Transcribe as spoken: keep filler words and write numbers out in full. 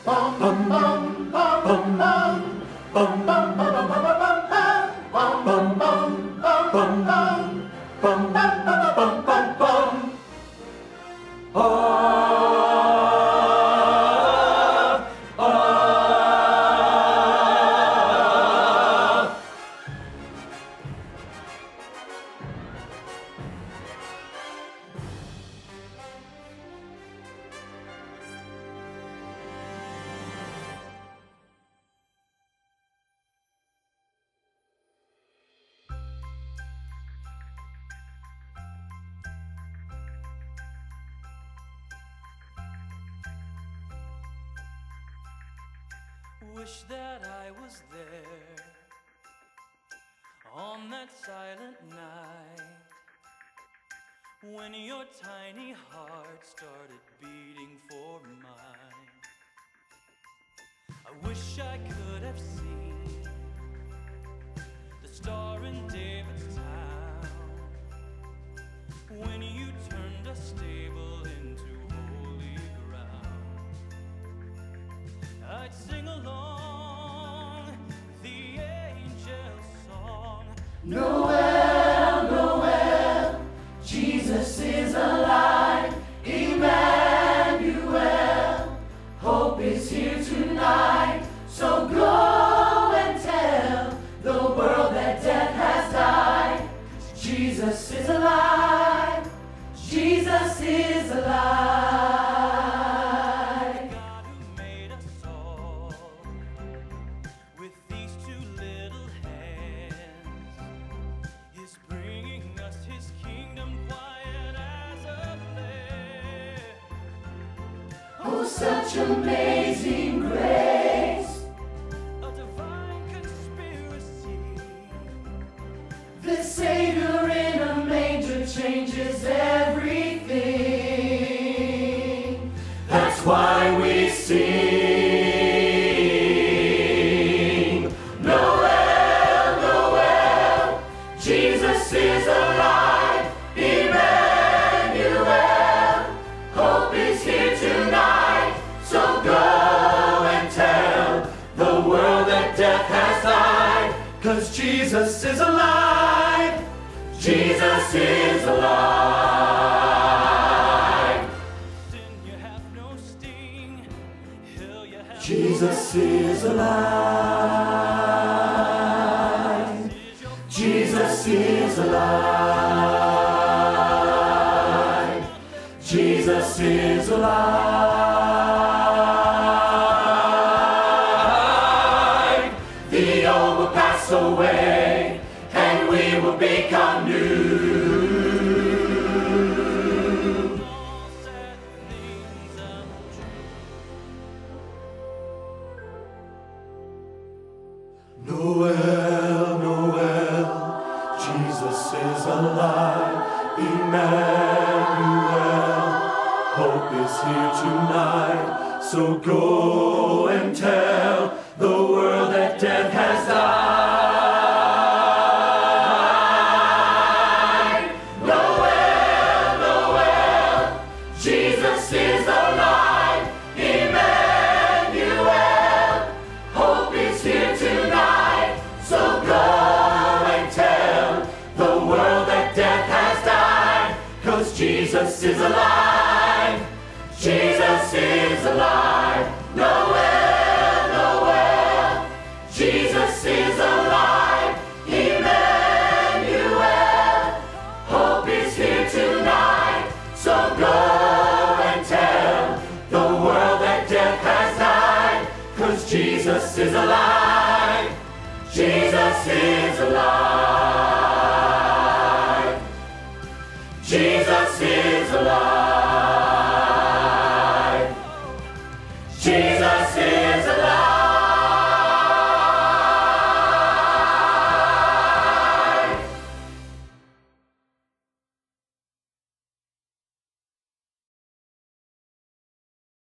Wish that I was there on that silent night when your tiny heart started beating for mine. I wish I could have seen the star in David's town when you turned a stable into holy ground. I'd sing along with the angels' song. Noel, Noel, Jesus is alive. Emmanuel, hope is here tonight. So go and tell the world that death has died. Jesus is alive. Jesus is alive. Such amazing grace, a divine conspiracy. The Savior in a manger changes everything. That's why we sing. Noel, Noel, Jesus is alive. Emmanuel, hope is here tonight. So go and tell the world that death has died. 'Cause Jesus is alive. Jesus is alive. Sin, you have no sting. Hell, you have Jesus is alive. Jesus is alive. Jesus is alive. Away, and we will become new. Noel, Noel, Jesus is alive. Emmanuel, hope is here tonight. So go and tell the world that death has died. Jesus is alive. Jesus is alive. Noel, Noel, Jesus is alive. Emmanuel, hope is here tonight. So go and tell the world that death has died. 'Cause Jesus is alive. Jesus is alive.